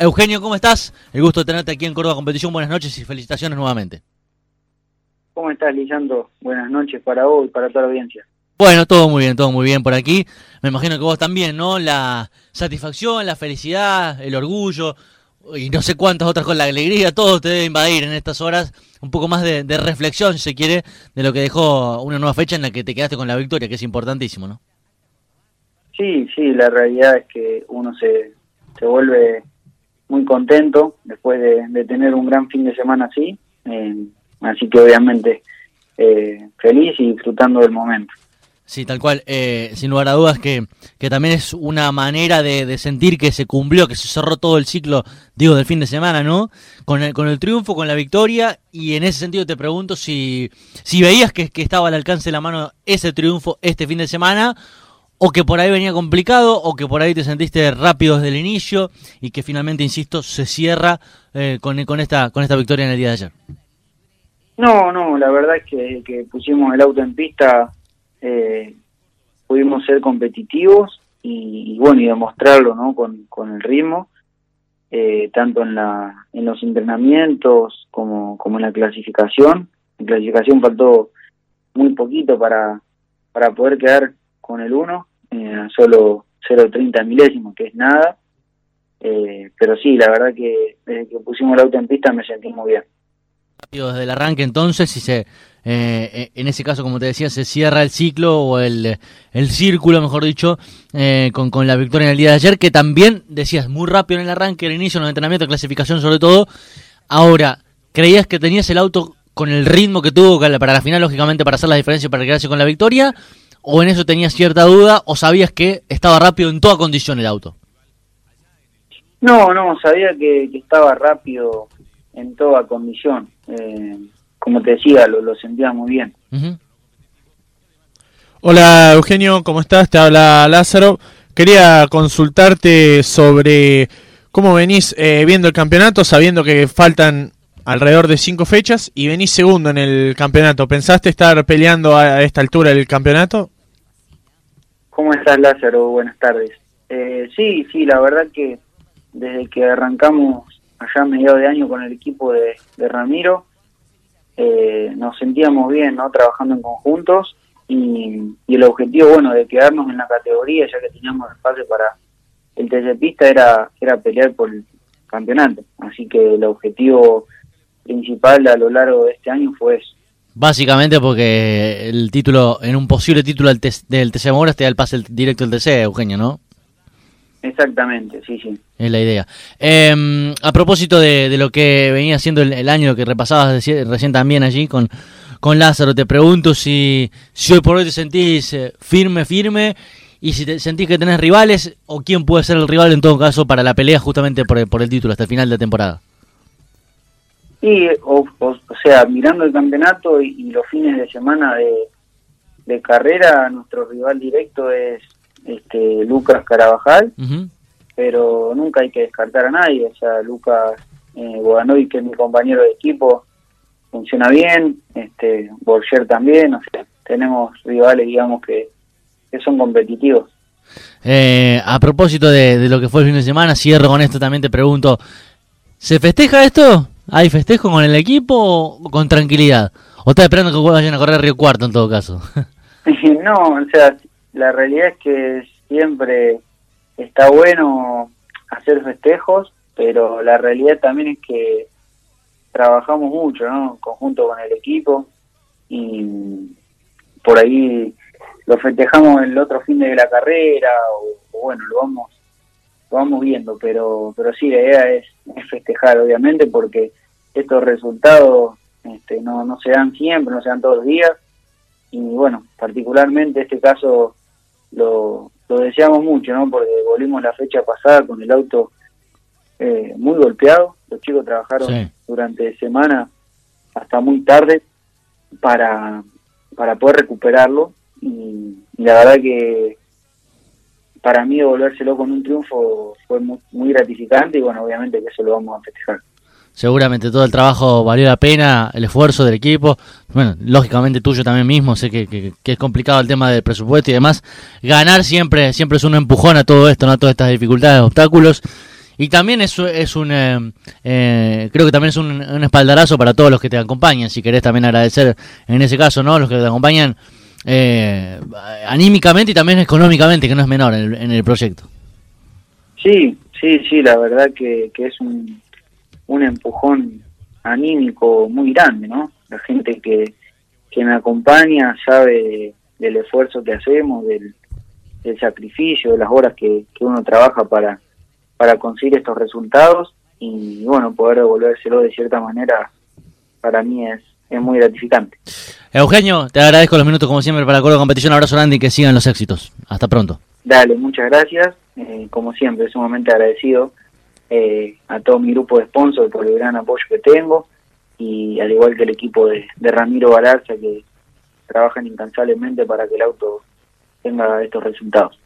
Eugenio, ¿cómo estás? El gusto de tenerte aquí en Córdoba Competición. Buenas noches y felicitaciones nuevamente. ¿Cómo estás, Lisandro? Buenas noches para vos y para toda la audiencia. Bueno, todo muy bien por aquí. Me imagino que vos también, ¿no? La satisfacción, la felicidad, el orgullo y no sé cuántas otras cosas, la alegría, todo te debe invadir en estas horas. Un poco más de reflexión, si se quiere, de lo que dejó una nueva fecha en la que te quedaste con la victoria, que es importantísimo, ¿no? Sí, la realidad es que uno se vuelve muy contento después de tener un gran fin de semana así. Así que obviamente feliz y disfrutando del momento. Sí, tal cual. Sin lugar a dudas que también es una manera de sentir que se cumplió, que se cerró todo el ciclo, digo, del fin de semana, ¿no? Con el triunfo, con la victoria, y en ese sentido te pregunto si veías que estaba al alcance de la mano ese triunfo este fin de semana, o que por ahí venía complicado, o que por ahí te sentiste rápido desde el inicio, y que finalmente, insisto, se cierra con esta victoria en el día de ayer. No, la verdad es que pusimos el auto en pista, pudimos ser competitivos y bueno, y demostrarlo, ¿no? Con el ritmo, tanto en los entrenamientos como en la clasificación. En clasificación faltó muy poquito para poder quedar con el 1, solo 0.30 milésimos, que es nada, pero sí, la verdad que desde que pusimos el auto en pista me sentí muy bien. Desde el arranque entonces, y en ese caso, como te decía, se cierra el ciclo o el círculo, mejor dicho, con la victoria en el día de ayer, que también, decías, muy rápido en el arranque, el inicio, en los entrenamientos, clasificación sobre todo. Ahora, ¿creías que tenías el auto con el ritmo que tuvo para la final, lógicamente, para hacer la diferencia, para quedarse con la victoria? ¿O en eso tenías cierta duda, o sabías que estaba rápido en toda condición el auto? No, sabía que estaba rápido en toda condición. Como te decía, lo sentía muy bien. Uh-huh. Hola Eugenio, ¿cómo estás? Te habla Lázaro. Quería consultarte sobre cómo venís viendo el campeonato, sabiendo que faltan alrededor de 5 fechas y venís segundo en el campeonato. ¿Pensaste estar peleando a esta altura el campeonato? ¿Cómo estás, Lázaro? Buenas tardes. Sí, la verdad que desde que arrancamos allá a mediados de año con el equipo de Ramiro, nos sentíamos bien, ¿no? Trabajando en conjuntos y el objetivo, bueno, de quedarnos en la categoría, ya que teníamos espacio para el TC Pista, era pelear por el campeonato. Así que el objetivo principal a lo largo de este año fue eso. Básicamente porque el título, en un posible título del TC Moura, te da el pase directo del TC, Eugenio, ¿no? Exactamente, sí. Es la idea. A propósito de lo que venía haciendo el año que repasabas recién también allí con Lázaro, te pregunto si hoy por hoy te sentís firme, y si te sentís que tenés rivales, o quién puede ser el rival en todo caso para la pelea justamente por el título hasta el final de temporada. Y, o sea, mirando el campeonato y los fines de semana de carrera, nuestro rival directo es Lucas Carabajal, uh-huh. Pero nunca hay que descartar a nadie. O sea, Lucas Boganovi, que es mi compañero de equipo, funciona bien, Borger también. O sea, tenemos rivales, digamos, que son competitivos. A propósito de lo que fue el fin de semana, cierro con esto, también te pregunto, ¿se festeja esto? ¿Hay festejo con el equipo o con tranquilidad? ¿O estás esperando que vayan a correr Río Cuarto en todo caso? No, o sea, la realidad es que siempre está bueno hacer festejos, pero la realidad también es que trabajamos mucho, ¿no? En conjunto con el equipo, y por ahí lo festejamos el otro fin de la carrera, o bueno, lo vamos viendo, pero sí, la idea es festejar, obviamente, porque estos resultados no se dan siempre, no se dan todos los días, y bueno, particularmente este caso lo deseamos mucho, ¿no? Porque volvimos la fecha pasada con el auto muy golpeado. Los chicos trabajaron durante semana hasta muy tarde para poder recuperarlo, y la verdad que para mí devolvérselo con un triunfo fue muy gratificante, y bueno, obviamente que eso lo vamos a festejar. Seguramente todo el trabajo valió la pena, el esfuerzo del equipo, bueno, lógicamente tuyo también mismo, sé que es complicado el tema del presupuesto y demás. Ganar siempre es un empujón a todo esto, ¿no? A todas estas dificultades, obstáculos, Y también es un creo que también es un espaldarazo para todos los que te acompañan, si querés también agradecer en ese caso, ¿no? Los que te acompañan anímicamente y también económicamente, que no es menor en el proyecto. Sí, la verdad que es un empujón anímico muy grande, ¿no? La gente que me acompaña sabe del esfuerzo que hacemos, del sacrificio, de las horas que uno trabaja para conseguir estos resultados, y bueno, poder devolvérselo de cierta manera para mí es muy gratificante. Eugenio, te agradezco los minutos como siempre para Colo Competición. Abrazo grande y que sigan los éxitos. Hasta pronto. Dale, muchas gracias. Como siempre, sumamente agradecido a todo mi grupo de sponsors por el gran apoyo que tengo, y al igual que el equipo de Ramiro Galarza, que trabajan incansablemente para que el auto tenga estos resultados.